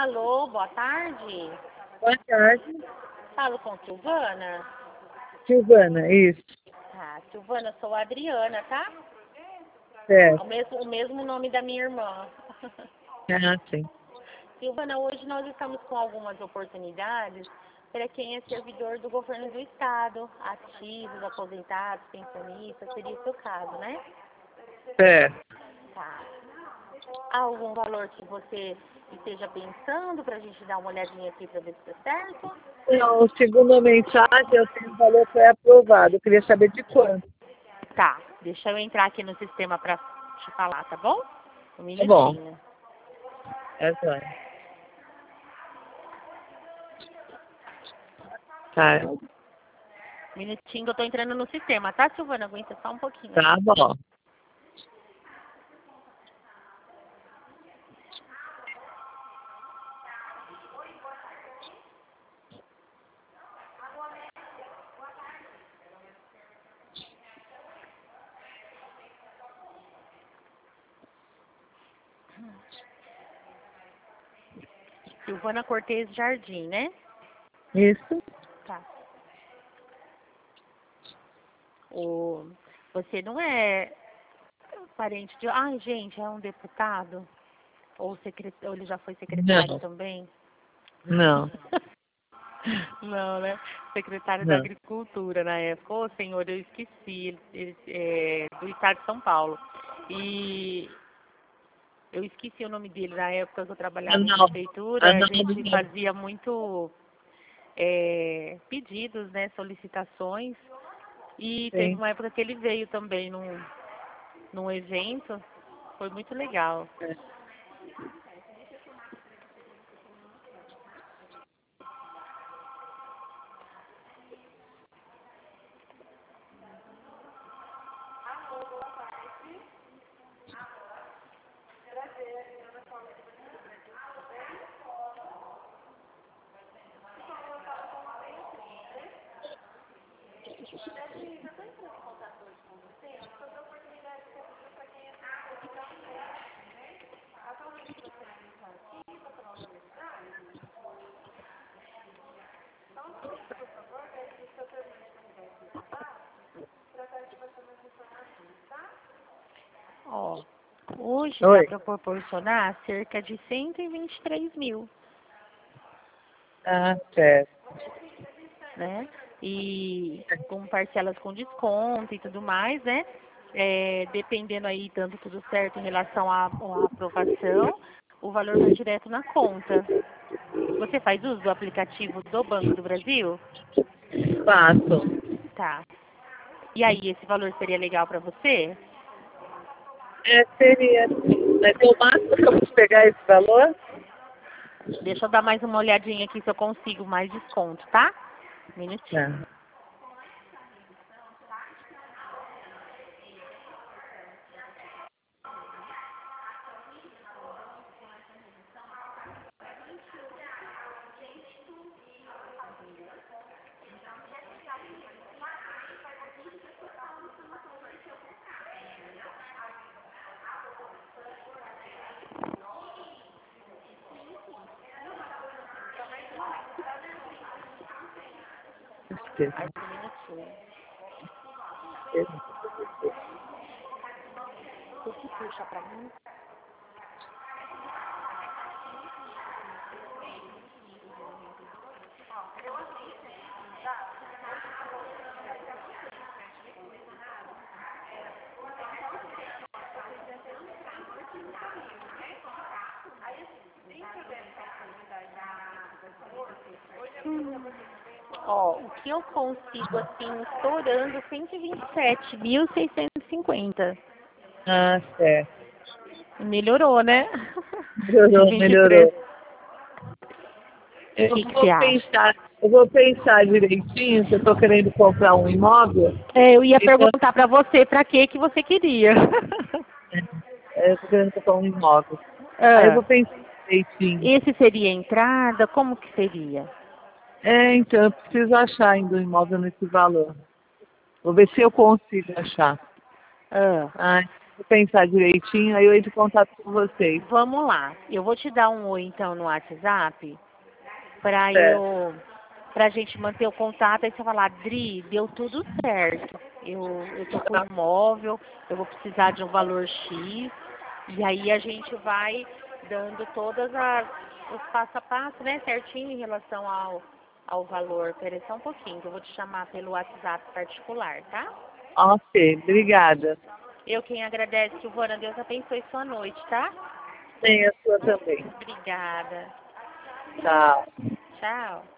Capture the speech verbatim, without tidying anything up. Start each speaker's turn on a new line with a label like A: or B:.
A: Alô, boa tarde.
B: Boa tarde.
A: Falo com Silvana?
B: Silvana, isso.
A: Ah, Silvana, sou a Adriana, tá?
B: Certo.
A: O mesmo, o mesmo nome da minha irmã.
B: Ah, sim.
A: Silvana, hoje nós estamos com algumas oportunidades para quem é servidor do governo do estado, ativos, aposentados, pensionistas, seria o seu caso, né?
B: Certo.
A: Tá. Há algum valor que você esteja pensando para a gente dar uma olhadinha aqui para ver se está certo?
B: Não, segundo a mensagem, eu tenho um valor pré-aprovado. Eu queria saber de quanto.
A: Tá, deixa eu entrar aqui no sistema para te falar, tá bom? Um
B: Tá bom.
A: minutinho.
B: É jóia. Tá.
A: Um minutinho que eu tô entrando no sistema, tá, Silvana? Aguenta só um pouquinho.
B: Tá bom.
A: Silvana Cortez Jardim, né?
B: Isso?
A: Tá. O... Você não é parente de... Ai, gente, é um deputado? Ou, secret... Ou ele já foi secretário
B: Não.
A: também?
B: Não.
A: Não, né? Secretário da
B: Não.
A: Agricultura na época. Ô, senhor, eu esqueci. Ele, ele, é, do estado de São Paulo. E eu esqueci o nome dele na época que eu trabalhava em
B: Arnaldo.
A: prefeitura. A
B: Arnaldo.
A: gente fazia muito é, pedidos, né? Solicitações. E teve
B: Sim.
A: uma época que ele veio também num, num evento. Foi muito legal.
B: É.
A: Ó, hoje dá
B: Oi.
A: para proporcionar cerca de cento e vinte e três mil,
B: Ah, certo.
A: né? E com parcelas com desconto e tudo mais, né? É, dependendo aí, dando tudo certo em relação à, à aprovação, o valor vai direto na conta. Você faz uso do aplicativo do Banco do Brasil?
B: Faço.
A: Tá. E aí, esse valor seria legal para você?
B: É, seria. Mas é o máximo que eu vou pegar esse valor?
A: Deixa eu dar mais uma olhadinha aqui se eu consigo mais desconto, tá? Um minutinho.
B: Tá.
A: Mais um minutinho. Você puxa pra mim? Hum. Ó, o que eu consigo, assim, estourando cento e vinte e sete mil seiscentos e cinquenta.
B: Ah, certo.
A: Melhorou, né? De
B: Melhorou,
A: vinte e três.
B: melhorou.
A: O
B: Eu
A: que, que você
B: vou
A: acha?
B: pensar, eu vou pensar direitinho, se eu estou querendo comprar um imóvel.
A: É, eu ia
B: Então,
A: perguntar pra você pra que que você queria.
B: é, eu estou querendo comprar um imóvel. Aí eu
A: Ah,
B: vou pensar direitinho.
A: esse seria a entrada? Como que seria?
B: É, então, eu preciso achar ainda um imóvel nesse valor. Vou ver se eu consigo achar.
A: Ah,
B: Ai. Vou pensar direitinho, aí eu entro em contato com vocês.
A: Vamos lá. Eu vou te dar um oi, então, no WhatsApp, para
B: Certo.
A: eu, pra gente manter o contato. Aí você falar, Dri, deu tudo certo. Eu, eu tô com um imóvel, eu vou precisar de um valor X. E aí a gente vai dando todas as os passo a passo, né, certinho em relação ao, ao valor. Peraí só um pouquinho, que eu vou te chamar pelo WhatsApp particular, tá?
B: Ok, obrigada.
A: Eu quem agradece, Silvana. Deus abençoe sua noite, tá?
B: Tem a sua também.
A: Obrigada.
B: Tchau.
A: Tchau.